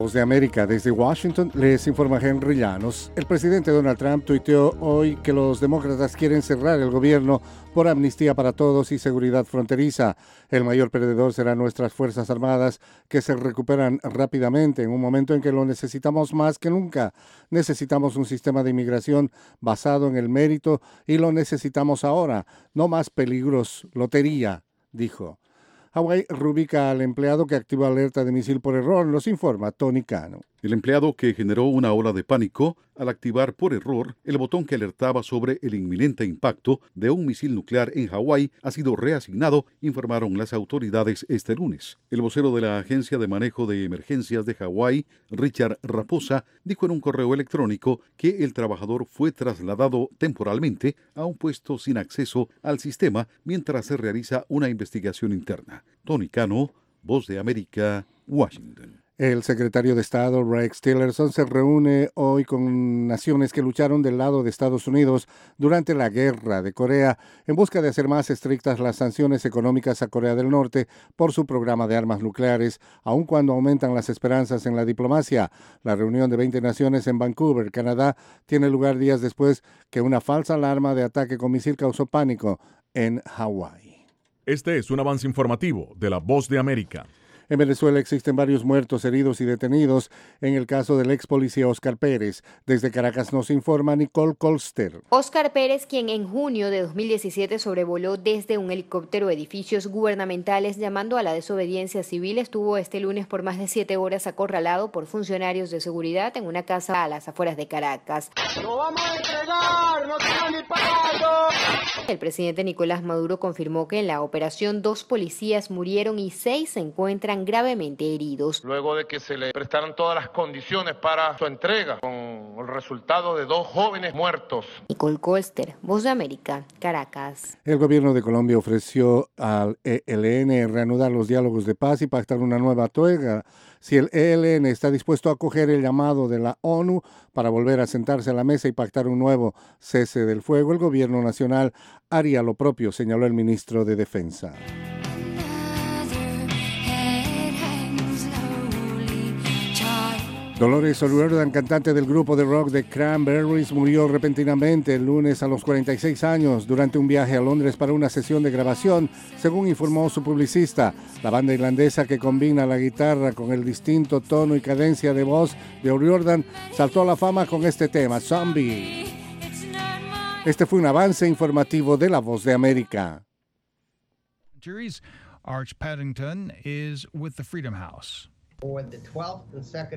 Voz de América, desde Washington, les informa Henry Llanos. El presidente Donald Trump tuiteó hoy que los demócratas quieren cerrar el gobierno por amnistía para todos y seguridad fronteriza. El mayor perdedor serán nuestras Fuerzas Armadas, que se recuperan rápidamente en un momento en que lo necesitamos más que nunca. Necesitamos un sistema de inmigración basado en el mérito y lo necesitamos ahora. No más peligros, lotería, dijo. Hawái reubica al empleado que activó alerta de misil por error, nos informa Tony Cano. El empleado que generó una ola de pánico al activar por error el botón que alertaba sobre el inminente impacto de un misil nuclear en Hawái ha sido reasignado, informaron las autoridades este lunes. El vocero de la Agencia de Manejo de Emergencias de Hawái, Richard Raposa, dijo en un correo electrónico que el trabajador fue trasladado temporalmente a un puesto sin acceso al sistema mientras se realiza una investigación interna. Tony Cano, Voz de América, Washington. El secretario de Estado, Rex Tillerson, se reúne hoy con naciones que lucharon del lado de Estados Unidos durante la guerra de Corea en busca de hacer más estrictas las sanciones económicas a Corea del Norte por su programa de armas nucleares, aun cuando aumentan las esperanzas en la diplomacia. La reunión de 20 naciones en Vancouver, Canadá, tiene lugar días después que una falsa alarma de ataque con misil causó pánico en Hawái. Este es un avance informativo de La Voz de América. En Venezuela existen varios muertos, heridos y detenidos en el caso del ex policía Oscar Pérez. Desde Caracas nos informa Nicole Colster. Oscar Pérez, quien en junio de 2017 sobrevoló desde un helicóptero edificios gubernamentales llamando a la desobediencia civil, estuvo este lunes por más de 7 horas acorralado por funcionarios de seguridad en una casa a las afueras de Caracas. ¡Lo vamos a entregar! ¡No tengan ni pagado! El presidente Nicolás Maduro confirmó que en la operación 2 policías murieron y 6 se encuentran gravemente heridos. Luego de que se le prestaran todas las condiciones para su entrega, con el resultado de 2 jóvenes muertos. Nicole Colster, Voz de América, Caracas. El gobierno de Colombia ofreció al ELN reanudar los diálogos de paz y pactar una nueva tregua si el ELN está dispuesto a acoger el llamado de la ONU para volver a sentarse a la mesa y pactar un nuevo cese del fuego. El gobierno nacional haría lo propio, señaló el ministro de Defensa. Dolores O'Riordan, cantante del grupo de rock The Cranberries, murió repentinamente el lunes a los 46 años durante un viaje a Londres para una sesión de grabación, según informó su publicista. La banda irlandesa, que combina la guitarra con el distinto tono y cadencia de voz de O'Riordan, saltó a la fama con este tema, Zombie. Este fue un avance informativo de La Voz de América. Arch Paddington is with the Freedom House. For the 12th and second